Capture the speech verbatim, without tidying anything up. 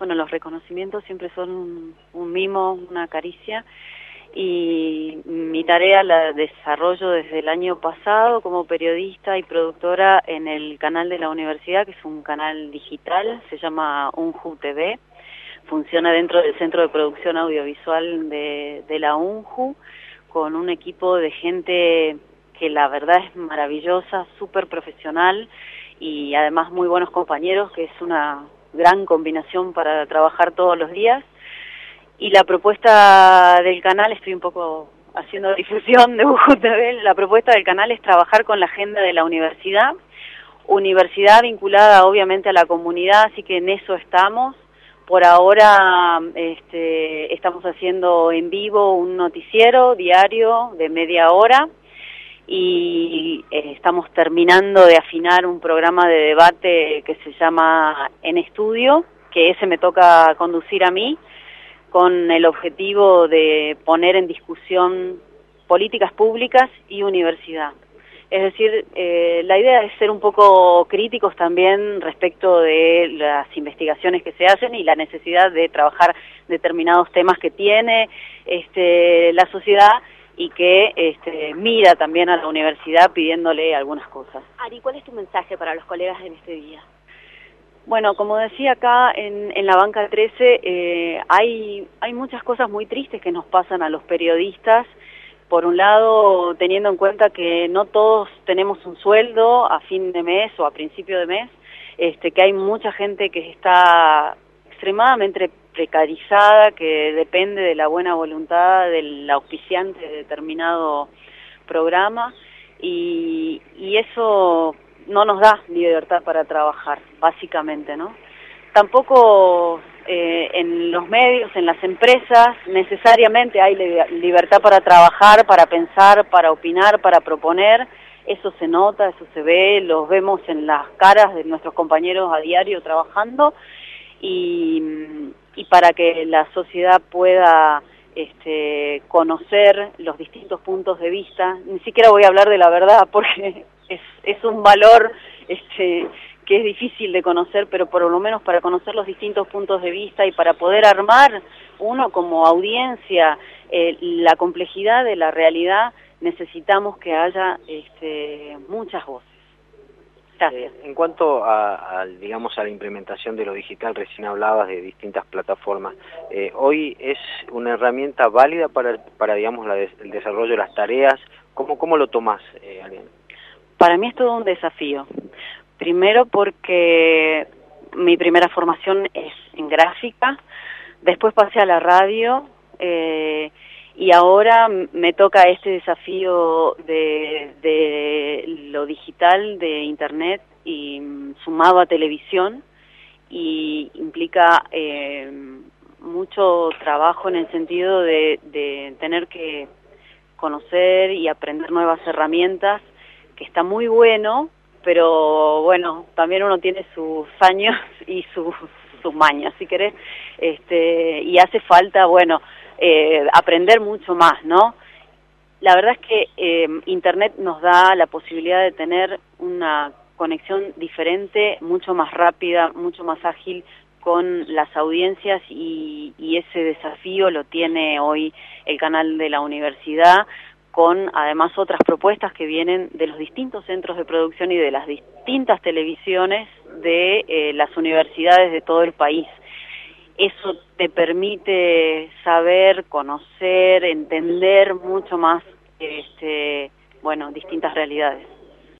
Bueno, los reconocimientos siempre son un, un mimo, una caricia, y mi tarea la desarrollo desde el año pasado como periodista y productora en el canal de la universidad, que es un canal digital, se llama UNJU T V, funciona dentro del Centro de Producción Audiovisual de, de la UNJU, con un equipo de gente que la verdad es maravillosa, súper profesional y además muy buenos compañeros, que es una gran combinación para trabajar todos los días. Y la propuesta del canal, estoy un poco haciendo difusión de U J U T V, la propuesta del canal es trabajar con la agenda de la universidad, universidad vinculada obviamente a la comunidad, así que en eso estamos. Por ahora este, estamos haciendo en vivo un noticiero diario de media hora y eh, estamos terminando de afinar un programa de debate que se llama En Estudio, que ese me toca conducir a mí, con el objetivo de poner en discusión políticas públicas y universidad. Es decir, eh, la idea es ser un poco críticos también respecto de las investigaciones que se hacen y la necesidad de trabajar determinados temas que tiene este, la sociedad y que este, mira también a la universidad pidiéndole algunas cosas. Ari, ¿cuál es tu mensaje para los colegas en este día? Bueno, como decía acá en, en la banca trece, eh, hay, hay muchas cosas muy tristes que nos pasan a los periodistas. Por un lado, teniendo en cuenta que no todos tenemos un sueldo a fin de mes o a principio de mes, este, que hay mucha gente que está extremadamente precarizada, que depende de la buena voluntad del auspiciante de determinado programa, y, y eso no nos da libertad para trabajar, básicamente, ¿no? Tampoco eh, en los medios, en las empresas, necesariamente hay libertad para trabajar, para pensar, para opinar, para proponer. Eso se nota, eso se ve, los vemos en las caras de nuestros compañeros a diario trabajando, y, y para que la sociedad pueda este, conocer los distintos puntos de vista, ni siquiera voy a hablar de la verdad porque es, es un valor este, que es difícil de conocer, pero por lo menos para conocer los distintos puntos de vista y para poder armar uno como audiencia eh, la complejidad de la realidad, necesitamos que haya este, muchas voces. Gracias. Eh, en cuanto a, a, digamos, a la implementación de lo digital, recién hablabas de distintas plataformas. Eh, ¿Hoy es una herramienta válida para, para digamos, la de, el desarrollo de las tareas? ¿Cómo, cómo lo tomás, eh, Ariana? Para mí es todo un desafío. Primero porque mi primera formación es en gráfica, después pasé a la radio eh, y ahora me toca este desafío de, de lo digital, de internet y sumado a televisión, y implica eh, mucho trabajo en el sentido de, de tener que conocer y aprender nuevas herramientas, que está muy bueno, pero bueno, también uno tiene sus años y sus, sus mañas, si querés, este, y hace falta, bueno, eh, aprender mucho más, ¿no? La verdad es que eh, Internet nos da la posibilidad de tener una conexión diferente, mucho más rápida, mucho más ágil con las audiencias, y, y ese desafío lo tiene hoy el canal de la universidad, con además otras propuestas que vienen de los distintos centros de producción y de las distintas televisiones de eh, las universidades de todo el país. Eso te permite saber, conocer, entender mucho más este, bueno, distintas realidades.